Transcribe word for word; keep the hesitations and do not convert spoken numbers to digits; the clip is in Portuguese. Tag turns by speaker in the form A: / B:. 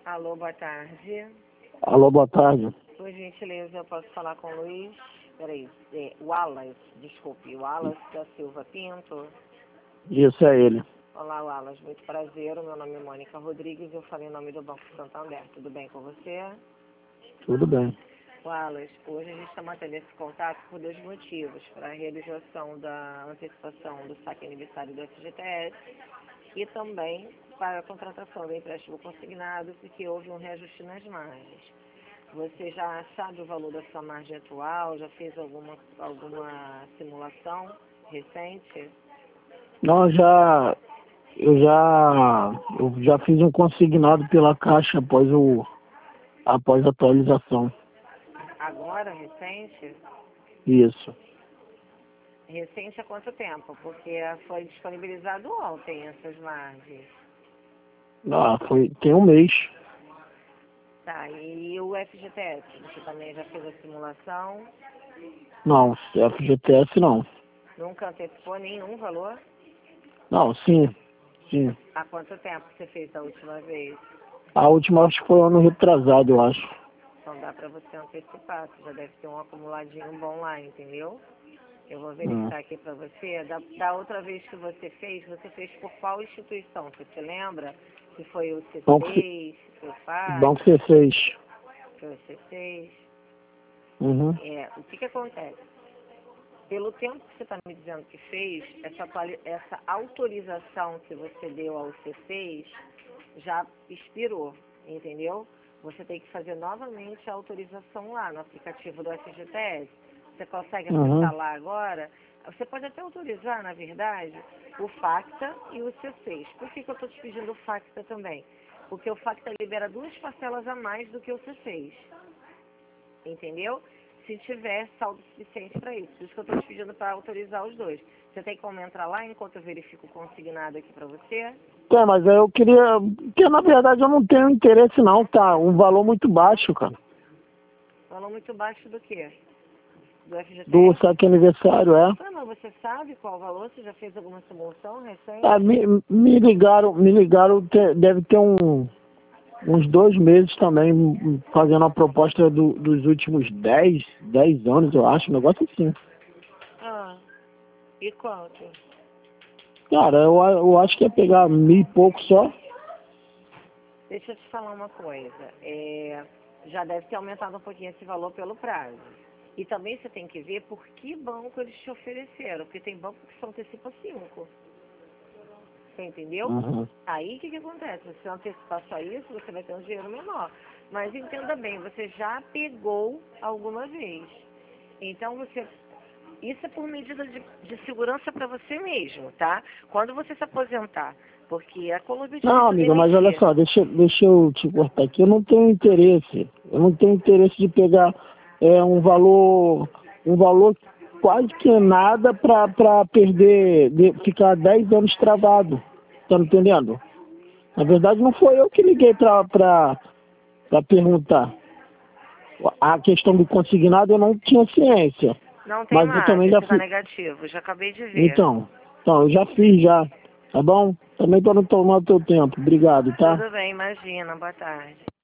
A: Alô, boa tarde.
B: Alô, boa tarde.
A: Por gentileza, eu posso falar com o Luiz? Peraí, é, Wallace, desculpe, Wallace da Silva Pinto.
B: Isso é ele.
A: Olá, Wallace, muito prazer. O meu nome é Mônica Rodrigues, eu falei em nome do Banco Santander. Tudo bem com você?
B: Tudo bem.
A: Wallace, hoje a gente está mantendo esse contato por dois motivos. Para a realização da antecipação do saque aniversário do F G T S e também para a contratação do empréstimo consignado, porque houve um reajuste nas margens. Você já sabe o valor da sua margem atual? Já fez alguma, alguma simulação recente?
B: Não, já eu já eu já fiz um consignado pela Caixa após o após a atualização.
A: Agora, recente?
B: Isso.
A: Recente há quanto tempo? Porque foi disponibilizado ontem essas margens.
B: Ah, foi tem um mês.
A: Tá, e o F G T S? Você também já fez a simulação?
B: Não, F G T S não.
A: Nunca antecipou nenhum valor?
B: Não, sim, sim.
A: Há quanto tempo você fez a última vez?
B: A última acho que foi ano retrasado, eu acho.
A: Então dá para você antecipar, você já deve ter um acumuladinho bom lá, entendeu? Eu vou
B: Hum.
A: verificar aqui para você. Da, da outra vez que você fez, você fez por qual instituição? Você se lembra? Se foi o
B: Banco, C-
A: C seis, se foi o FAC,
B: Banco C seis.
A: se foi o C seis?
B: Uhum.
A: É, o que que acontece? Pelo tempo que você está me dizendo que fez, essa, atuali- essa autorização que você deu ao C seis já expirou, entendeu? Você tem que fazer novamente a autorização lá no aplicativo do F G T S. Você consegue
B: Uhum.
A: acessar lá agora? Você pode até autorizar, na verdade, o FACTA e o C seis. Por que que eu estou te pedindo o FACTA também? Porque o FACTA libera duas parcelas a mais do que o C seis. Entendeu? Se tiver saldo suficiente para isso. Por isso que eu estou te pedindo para autorizar os dois. Você tem como entrar lá enquanto eu verifico o consignado aqui para você?
B: É, mas eu queria. Porque na verdade eu não tenho interesse não, tá? Um valor muito baixo, cara.
A: Valor muito baixo do quê? Do F G T
B: Do
A: S?
B: saque aniversário, é.
A: Ah, mas você sabe qual o valor? Você já fez alguma simulação recente?
B: Ah, me, me ligaram, me ligaram, te- deve ter um, uns dois meses também, fazendo a proposta do, dos últimos dez, dez anos, eu acho, um negócio assim.
A: Ah, e quanto?
B: Cara, eu, a- eu acho que ia pegar mil e pouco só.
A: Deixa eu te falar uma coisa. É, já deve ter aumentado um pouquinho esse valor pelo prazo. E também você tem que ver por que banco eles te ofereceram. Porque tem banco que só antecipa cinco. Você entendeu?
B: Uhum.
A: Aí o que, que acontece? Se você antecipar só isso, você vai ter um dinheiro menor. Mas entenda bem, você já pegou alguma vez. Então você. Isso é por medida de, de segurança para você mesmo, tá? Quando você se aposentar. Porque a Colômbia te
B: Não, amiga, mas olha
A: demitir.
B: só, deixa, deixa eu te cortar aqui. Eu não tenho interesse. Eu não tenho interesse de pegar é, um valor, um valor quase que nada pra, pra perder, de, ficar dez anos travado. Tá me entendendo? Na verdade, não foi eu que liguei pra, pra, pra perguntar. A questão do consignado eu não tinha ciência.
A: Não tem
B: Mas eu também
A: margem,
B: já
A: você tá
B: fiz.
A: negativo, já acabei de ver.
B: Então, então, eu já fiz já. Tá bom? Também para não tomar o teu tempo. Obrigado, tá?
A: Tudo bem, imagina, boa tarde.